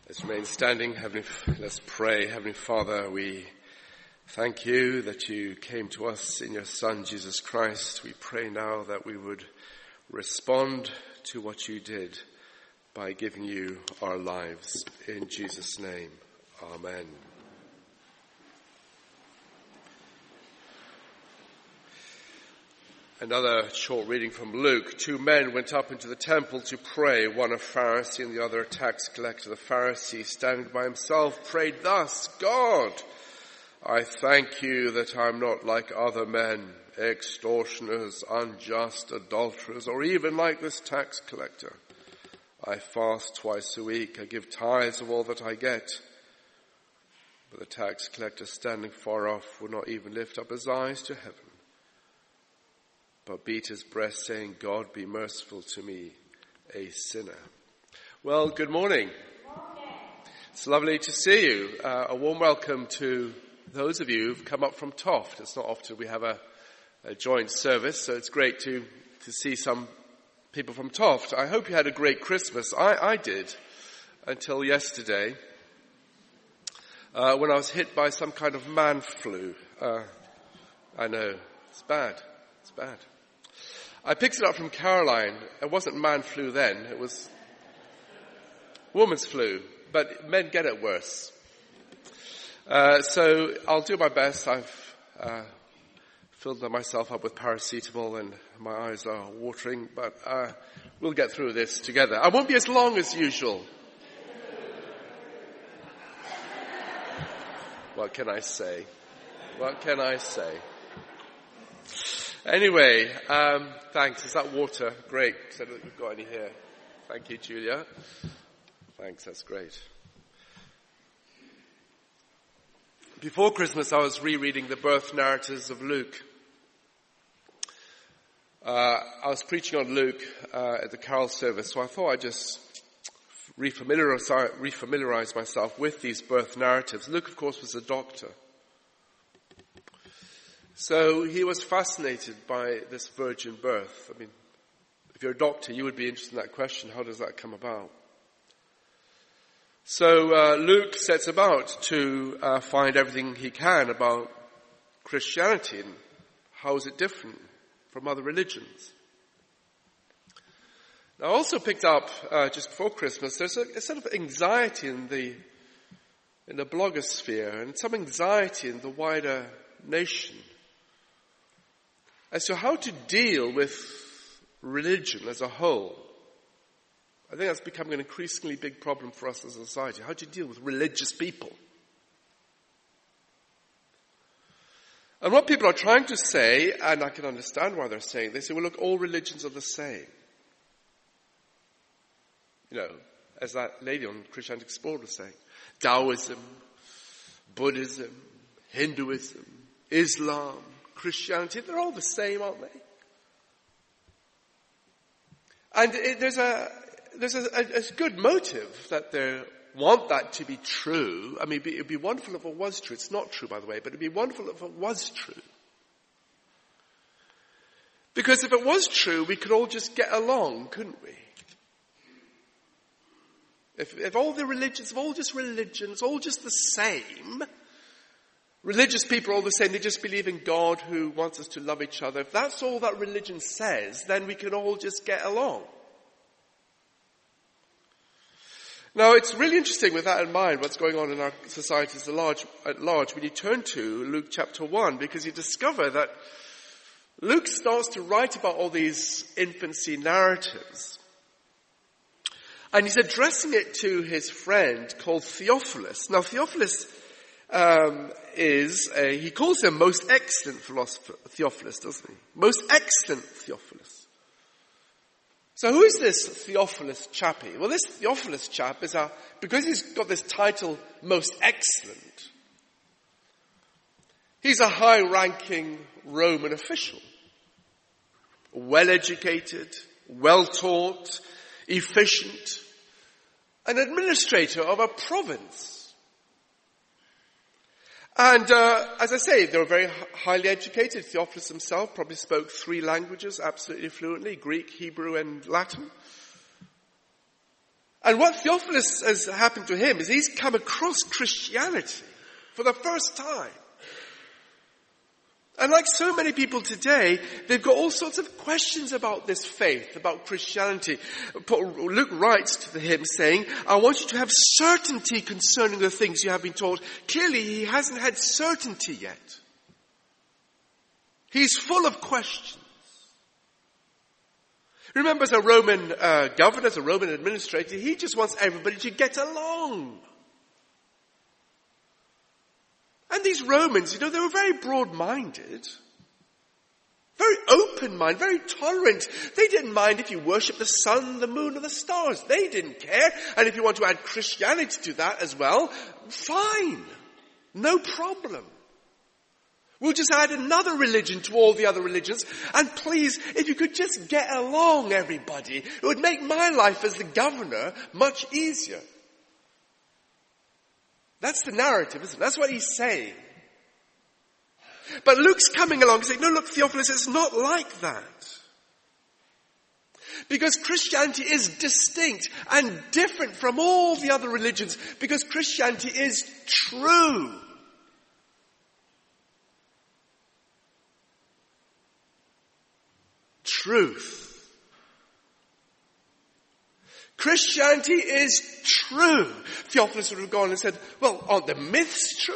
Let's remain standing. Let's pray. Heavenly Father, we thank you that you came to us in your Son, Jesus Christ. We pray now that we would respond to what you did by giving you our lives. In Jesus' name, amen. Another short reading from Luke. 2 men went up into the temple to pray, one a Pharisee and the other a tax collector. The Pharisee, standing by himself, prayed thus, God, I thank you that I'm not like other men, extortioners, unjust, adulterers, or even like this tax collector. I fast twice a week. I give tithes of all that I get. But the tax collector, standing far off, would not even lift up his eyes to heaven, but beat his breast, saying, God, be merciful to me, a sinner. Well, good morning. It's lovely to see you. A warm welcome to those of you who've come up from Toft. It's not often we have a joint service, so it's great to see some people from Toft. I hope you had a great Christmas. I did, until yesterday, when I was hit by some kind of man flu. I know, it's bad. It's bad. I picked it up from Caroline. It wasn't man flu then. It was woman's flu. But men get it worse. So I'll do my best. I've filled myself up with paracetamol and my eyes are watering. But we'll get through this together. I won't be as long as usual. What can I say? What can I say? Anyway, thanks. Is that water? Great. I don't think we've got any here. Thank you, Julia. Thanks, that's great. Before Christmas, I was rereading the birth narratives of Luke. I was preaching on Luke at the carol service, so I thought I'd just refamiliarize myself with these birth narratives. Luke, of course, was a doctor. So he was fascinated by this virgin birth. I mean, if you're a doctor, you would be interested in that question. How does that come about? So Luke sets about to find everything he can about Christianity and how is it different from other religions. Now, I also picked up just before Christmas, there's a sort of anxiety in the blogosphere and some anxiety in the wider nation as to how to deal with religion as a whole. I think that's becoming an increasingly big problem for us as a society, how to deal with religious people. And what people are trying to say, and I can understand why they're saying this, they say, well, look, all religions are the same. You know, as that lady on Christianity Explored was saying, Taoism, Buddhism, Hinduism, Islam, Christianity, they're all the same, aren't they? And there's a good motive that they want that to be true. I mean, it'd be wonderful if it was true. It's not true, by the way, but it'd be wonderful if it was true. Because if it was true, we could all just get along, couldn't we? If all the religions, if all just religions, all just the same, religious people are all the same, they just believe in God who wants us to love each other. If that's all that religion says, then we can all just get along. Now, it's really interesting with that in mind, what's going on in our societies at large, when you turn to Luke chapter 1, because you discover that Luke starts to write about all these infancy narratives. And he's addressing it to his friend called Theophilus. Now, Theophilus he calls him most excellent philosopher, Theophilus, doesn't he? Most excellent Theophilus. So who is this Theophilus chappie? Well, this Theophilus chap is because he's got this title, most excellent, he's a high-ranking Roman official. Well-educated, well-taught, efficient, an administrator of a province. And as I say, they were very highly educated. Theophilus himself probably spoke 3 languages absolutely fluently, Greek, Hebrew, and Latin. And what Theophilus has happened to him is he's come across Christianity for the first time. And like so many people today, they've got all sorts of questions about this faith, about Christianity. Luke writes to him saying, I want you to have certainty concerning the things you have been taught. Clearly, he hasn't had certainty yet. He's full of questions. Remember, as a Roman governor, as a Roman administrator, he just wants everybody to get along. And these Romans, they were very broad-minded, very open-minded, very tolerant. They didn't mind if you worship the sun, the moon, or the stars. They didn't care. And if you want to add Christianity to that as well, fine. No problem. We'll just add another religion to all the other religions. And please, if you could just get along, everybody, it would make my life as the governor much easier. That's the narrative, isn't it? That's what he's saying. But Luke's coming along and saying, no, look, Theophilus, it's not like that. Because Christianity is distinct and different from all the other religions. Because Christianity is true. Truth. Christianity is true. Theophilus would have gone and said, well, aren't the myths true?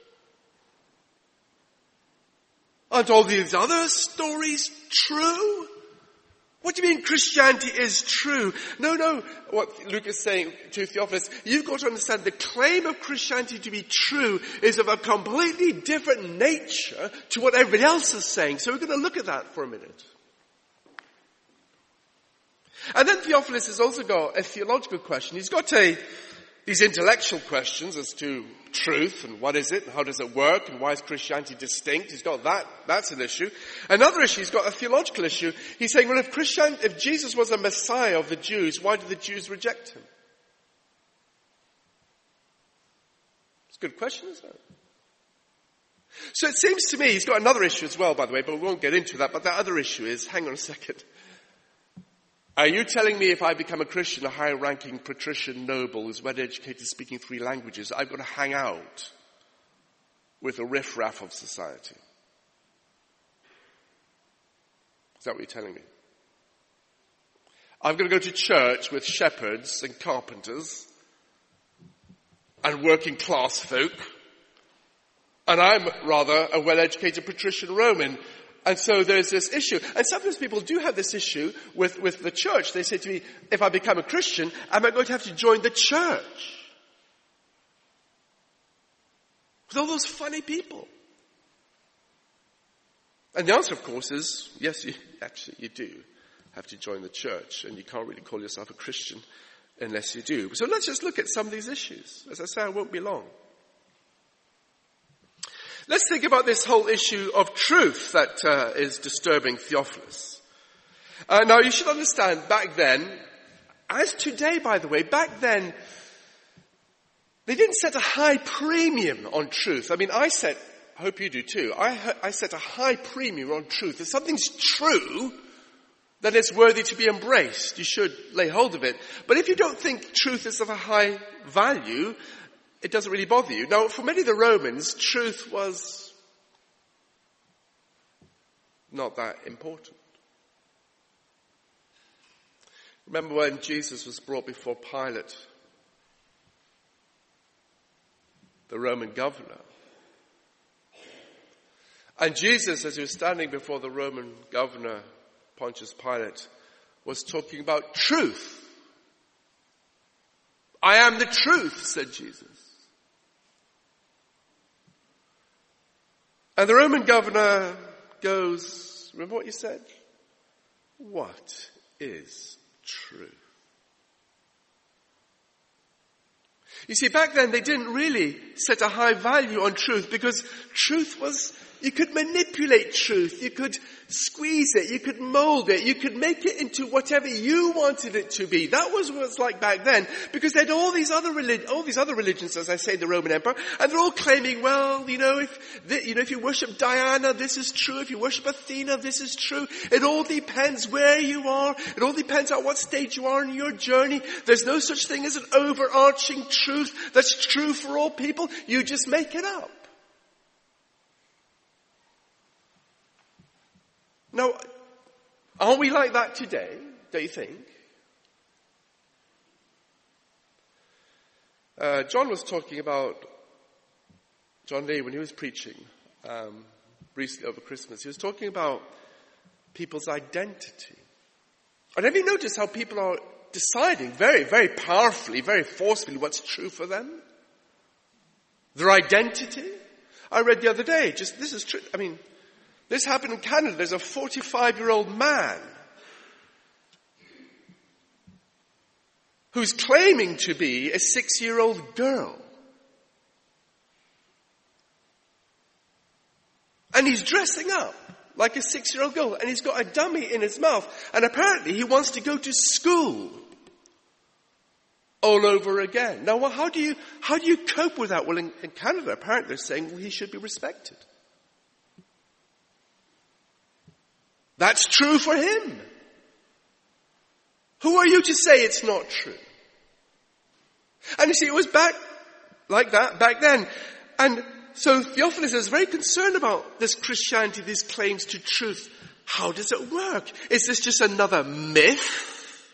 Aren't all these other stories true? What do you mean Christianity is true? No. What Luke is saying to Theophilus, you've got to understand the claim of Christianity to be true is of a completely different nature to what everybody else is saying. So we're going to look at that for a minute. And then Theophilus has also got a theological question. He's got these intellectual questions as to truth and what is it and how does it work and why is Christianity distinct. He's got that. That's an issue. Another issue, he's got a theological issue. He's saying, well, if Jesus was a Messiah of the Jews, why did the Jews reject him? It's a good question, isn't it? So it seems to me, he's got another issue as well, by the way, but we won't get into that. But that other issue is, hang on a second. Are you telling me if I become a Christian, a high-ranking patrician noble who's well-educated speaking 3 languages, I've got to hang out with the riff-raff of society? Is that what you're telling me? I've got to go to church with shepherds and carpenters and working class folk, and I'm rather a well-educated patrician Roman. And so there's this issue. And sometimes people do have this issue with the church. They say to me, if I become a Christian, am I going to have to join the church? With all those funny people. And the answer, of course, is, yes, you do have to join the church. And you can't really call yourself a Christian unless you do. So let's just look at some of these issues. As I say, I won't be long. Let's think about this whole issue of truth that is disturbing Theophilus. Now, you should understand, back then, as today, by the way, back then, they didn't set a high premium on truth. I mean, I hope you do too, I set a high premium on truth. If something's true, then it's worthy to be embraced. You should lay hold of it. But if you don't think truth is of a high value, it doesn't really bother you. Now, for many of the Romans, truth was not that important. Remember when Jesus was brought before Pilate, the Roman governor. And Jesus, as he was standing before the Roman governor, Pontius Pilate, was talking about truth. I am the truth, said Jesus. And the Roman governor goes, remember what you said? What is truth? You see, back then they didn't really set a high value on truth because truth was, you could manipulate truth, you could squeeze it, you could mold it, you could make it into whatever you wanted it to be. That was what it was like back then because they had all these other religions, as I say, in the Roman Empire, and they're all claiming, well, if you worship Diana, this is true. If you worship Athena, this is true. It all depends where you are. It all depends on what stage you are in your journey. There's no such thing as an overarching truth that's true for all people. You just make it up. Now, aren't we like that today, don't you think? John was talking about, John Lee, when he was preaching recently over Christmas, he was talking about people's identity. And have you noticed how people are deciding very, very powerfully, very forcefully what's true for them? Their identity? I read the other day, this is true, this happened in Canada. There's a 45-year-old man who's claiming to be a 6-year-old girl. And he's dressing up like a 6-year-old girl, and he's got a dummy in his mouth. And apparently he wants to go to school all over again. Now, how do you cope with that? Well, in Canada, apparently they're saying, well, he should be respected. That's true for him. Who are you to say it's not true? And you see, it was back like that back then. And so Theophilus is very concerned about this Christianity, these claims to truth. How does it work? Is this just another myth?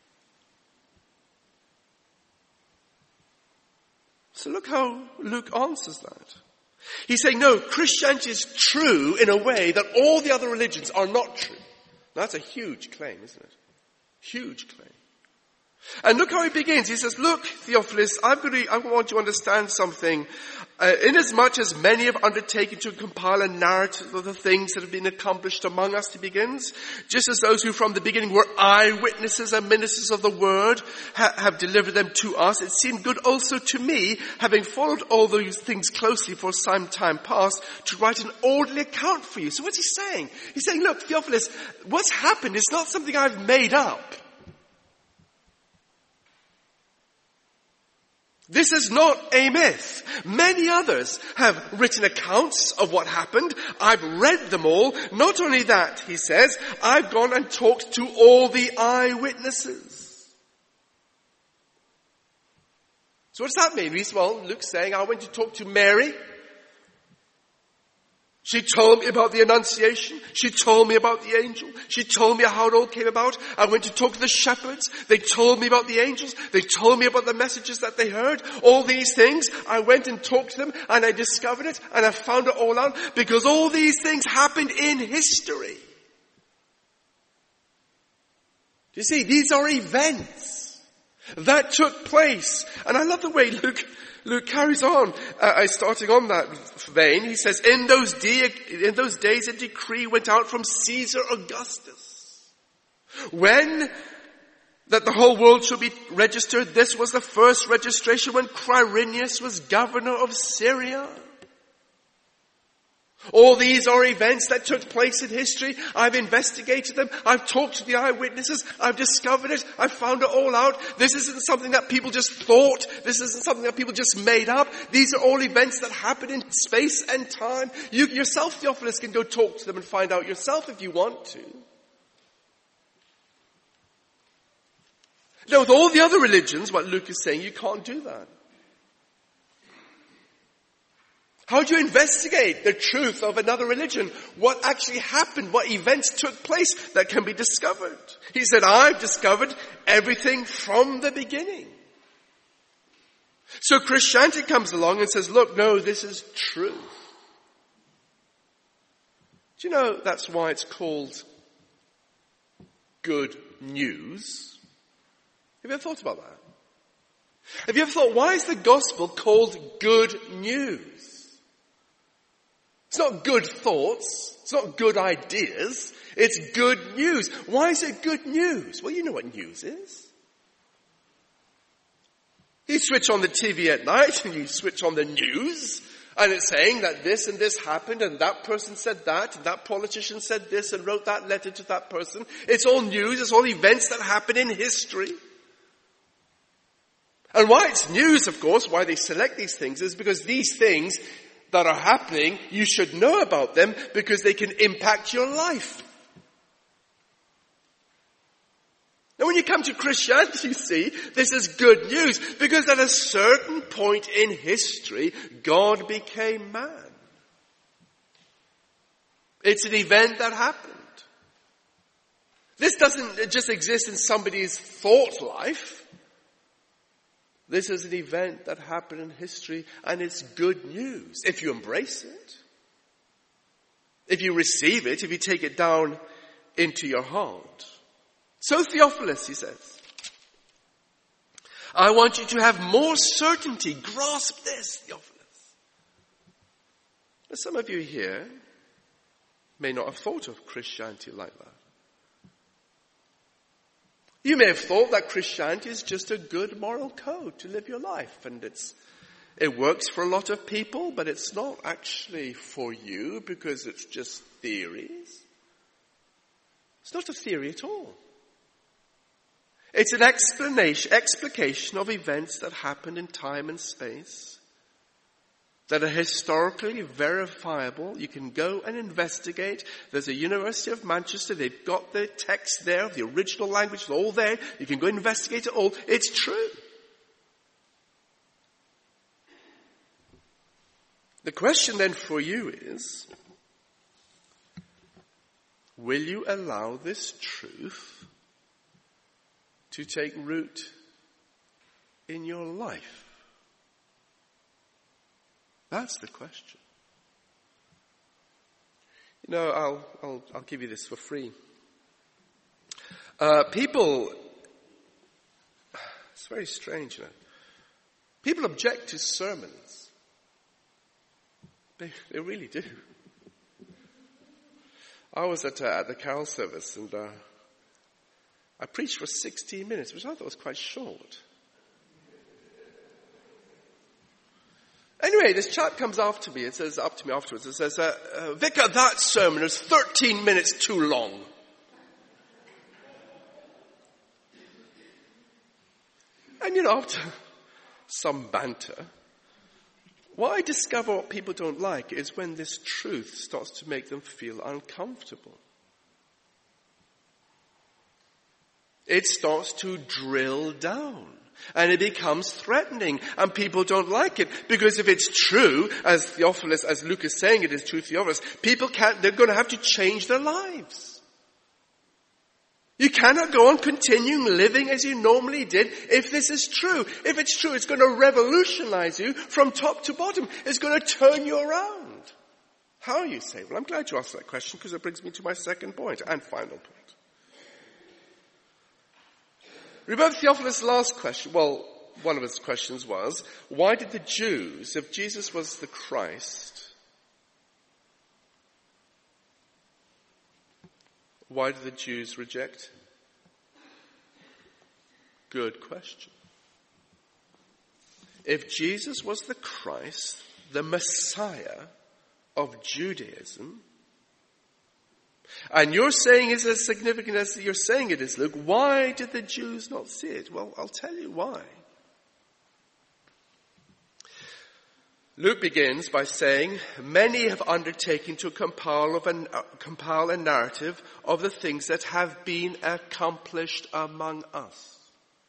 So look how Luke answers that. He's saying, no, Christianity is true in a way that all the other religions are not true. Now, that's a huge claim, isn't it? Huge claim. And look how he begins. He says, look, Theophilus, I want you to understand something. Inasmuch as many have undertaken to compile a narrative of the things that have been accomplished among us, he begins, just as those who from the beginning were eyewitnesses and ministers of the word have delivered them to us, it seemed good also to me, having followed all those things closely for some time past, to write an orderly account for you. So what's he saying? He's saying, look, Theophilus, what's happened is not something I've made up. This is not a myth. Many others have written accounts of what happened. I've read them all. Not only that, he says, I've gone and talked to all the eyewitnesses. So what does that mean? Well, Luke's saying, I went to talk to Mary. She told me about the Annunciation. She told me about the angel. She told me how it all came about. I went to talk to the shepherds. They told me about the angels. They told me about the messages that they heard. All these things, I went and talked to them and I discovered it and I found it all out because all these things happened in history. You see, these are events that took place. And I love the way Luke carries on, starting on that vein. He says, in those days a decree went out from Caesar Augustus. That the whole world should be registered. This was the first registration when Quirinius was governor of Syria. All these are events that took place in history. I've investigated them. I've talked to the eyewitnesses. I've discovered it. I've found it all out. This isn't something that people just thought. This isn't something that people just made up. These are all events that happen in space and time. You yourself, Theophilus, can go talk to them and find out yourself if you want to. Now, with all the other religions, what Luke is saying, you can't do that. How do you investigate the truth of another religion? What actually happened? What events took place that can be discovered? He said, I've discovered everything from the beginning. So Christianity comes along and says, look, no, this is truth. Do you know that's why it's called good news? Have you ever thought about that? Have you ever thought, why is the gospel called good news? It's not good thoughts. It's not good ideas. It's good news. Why is it good news? Well, you know what news is. You switch on the TV at night and you switch on the news and it's saying that this and this happened and that person said that and that politician said this and wrote that letter to that person. It's all news, it's all events that happen in history. And why it's news, of course, why they select these things is because these things that are happening, you should know about them because they can impact your life. Now when you come to Christianity, you see, this is good news because at a certain point in history, God became man. It's an event that happened. This doesn't just exist in somebody's thought life. This is an event that happened in history and it's good news if you embrace it. If you receive it, if you take it down into your heart. So Theophilus, he says, I want you to have more certainty. Grasp this, Theophilus. Now, some of you here may not have thought of Christianity like that. You may have thought that Christianity is just a good moral code to live your life. And it works for a lot of people, but it's not actually for you because it's just theories. It's not a theory at all. It's an explication of events that happened in time and space that are historically verifiable. You can go and investigate. There's a University of Manchester. They've got the text there, the original language, it's all there. You can go investigate it all. It's true. The question then for you is, will you allow this truth to take root in your life? That's the question. You know, I'll give you this for free. People, it's very strange, you know. People object to sermons. They really do. I was at the carol service and I preached for 16 minutes, which I thought was quite short. Anyway, this chap comes after me and says, up to me afterwards, and says, Vicar, that sermon is 13 minutes too long. And you know, after some banter, what I discover what people don't like is when this truth starts to make them feel uncomfortable. It starts to drill down. And it becomes threatening. And people don't like it. Because if it's true, as Luke is saying it is true, Theophilus, they're going to have to change their lives. You cannot go on continuing living as you normally did if this is true. If it's true, it's going to revolutionize you from top to bottom. It's going to turn you around. How, you say? Well, I'm glad you asked that question because it brings me to my second point and final point. Remember Theophilus' last question? Well, one of his questions was, why did the Jews, if Jesus was the Christ, why did the Jews reject him? Good question. If Jesus was the Christ, the Messiah of Judaism, and you're saying it's as significant as you're saying it is, Luke, why did the Jews not see it? Well, I'll tell you why. Luke begins by saying, many have undertaken to compile a narrative of the things that have been accomplished among us.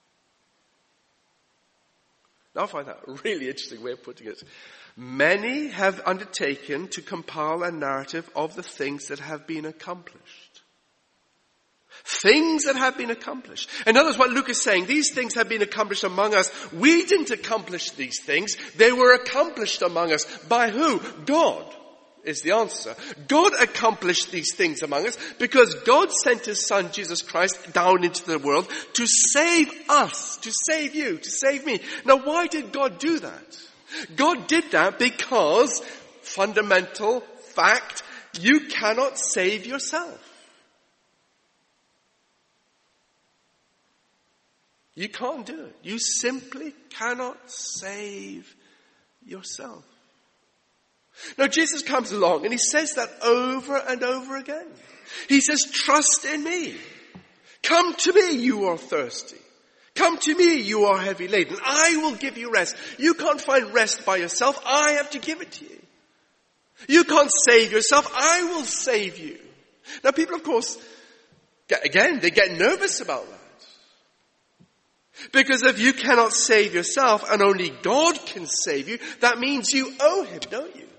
Now I find that a really interesting way of putting it. Many have undertaken to compile a narrative of the things that have been accomplished. Things that have been accomplished. In other words, what Luke is saying, these things have been accomplished among us. We didn't accomplish these things. They were accomplished among us. By who? God is the answer. God accomplished these things among us because God sent his son, Jesus Christ, down into the world to save us, to save you, to save me. Now, why did God do that? God did that because, fundamental fact, you cannot save yourself. You can't do it. You simply cannot save yourself. Now Jesus comes along and he says that over and over again. He says, trust in me. Come to me, you are thirsty. Come to me, you are heavy laden. I will give you rest. You can't find rest by yourself. I have to give it to you. You can't save yourself. I will save you. Now people, of course, they get nervous about that. Because if you cannot save yourself and only God can save you, that means you owe him, don't you?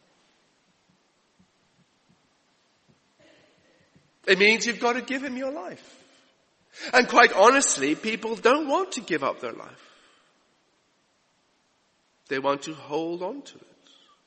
It means you've got to give him your life. And quite honestly, people don't want to give up their life. They want to hold on to it.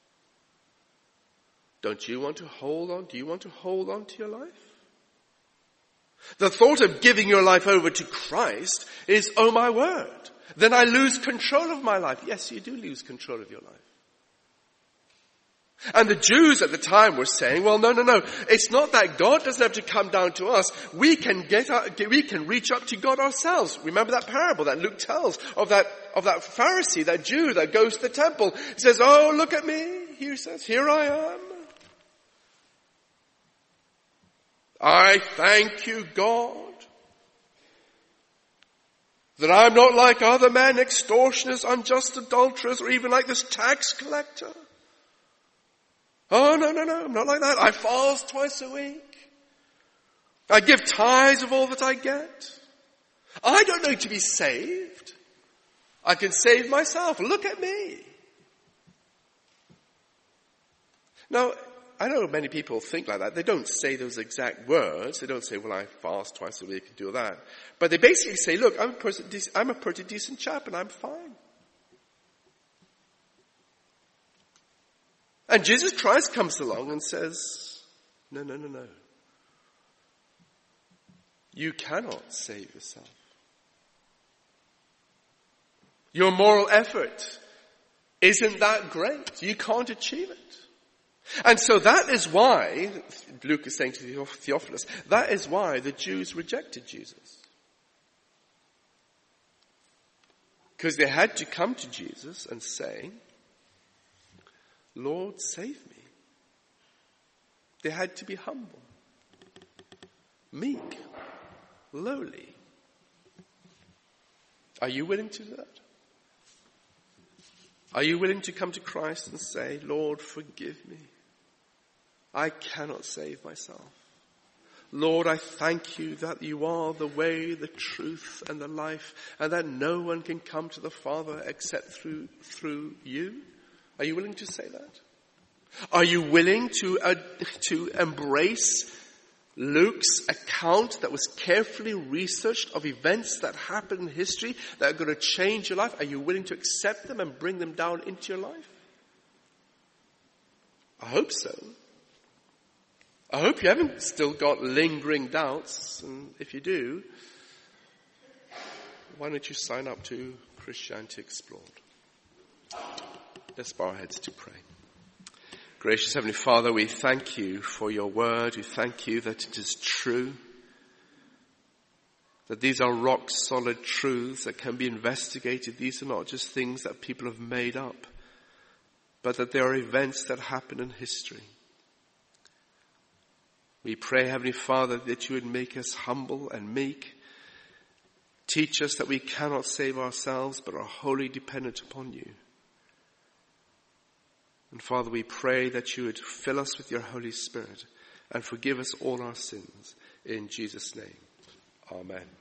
Don't you want to hold on? Do you want to hold on to your life? The thought of giving your life over to Christ is, oh my word, then I lose control of my life. Yes, you do lose control of your life. And the Jews at the time were saying, well, no. It's not that God doesn't have to come down to us. We can reach up to God ourselves. Remember that parable that Luke tells of that Pharisee, that Jew that goes to the temple. He says, oh, look at me. He says, here I am. I thank you, God, that I'm not like other men, extortioners, unjust adulterers, or even like this tax collector. Oh, no, I'm not like that. I fast twice a week. I give tithes of all that I get. I don't need to be saved. I can save myself. Look at me. Now, I know many people think like that. They don't say those exact words. They don't say, well, I fast twice a week and do that. But they basically say, look, I'm a pretty decent chap and I'm fine. And Jesus Christ comes along and says, no. You cannot save yourself. Your moral effort isn't that great. You can't achieve it. And so that is why, Luke is saying to Theophilus, that is why the Jews rejected Jesus. Because they had to come to Jesus and say, Lord, save me. They had to be humble, meek, lowly. Are you willing to do that? Are you willing to come to Christ and say, Lord, forgive me. I cannot save myself. Lord, I thank you that you are the way, the truth, and the life, and that no one can come to the Father except through you. Are you willing to say that? Are you willing to embrace Luke's account that was carefully researched of events that happened in history that are going to change your life? Are you willing to accept them and bring them down into your life? I hope so. I hope you haven't still got lingering doubts, and if you do, why don't you sign up to Christianity Explored? Let's bow our heads to pray. Gracious Heavenly Father, we thank you for your word. We thank you that it is true, that these are rock solid truths that can be investigated. These are not just things that people have made up, but that they are events that happen in history. We pray, Heavenly Father, that you would make us humble and meek. Teach us that we cannot save ourselves, but are wholly dependent upon you. And Father, we pray that you would fill us with your Holy Spirit and forgive us all our sins. In Jesus' name, amen.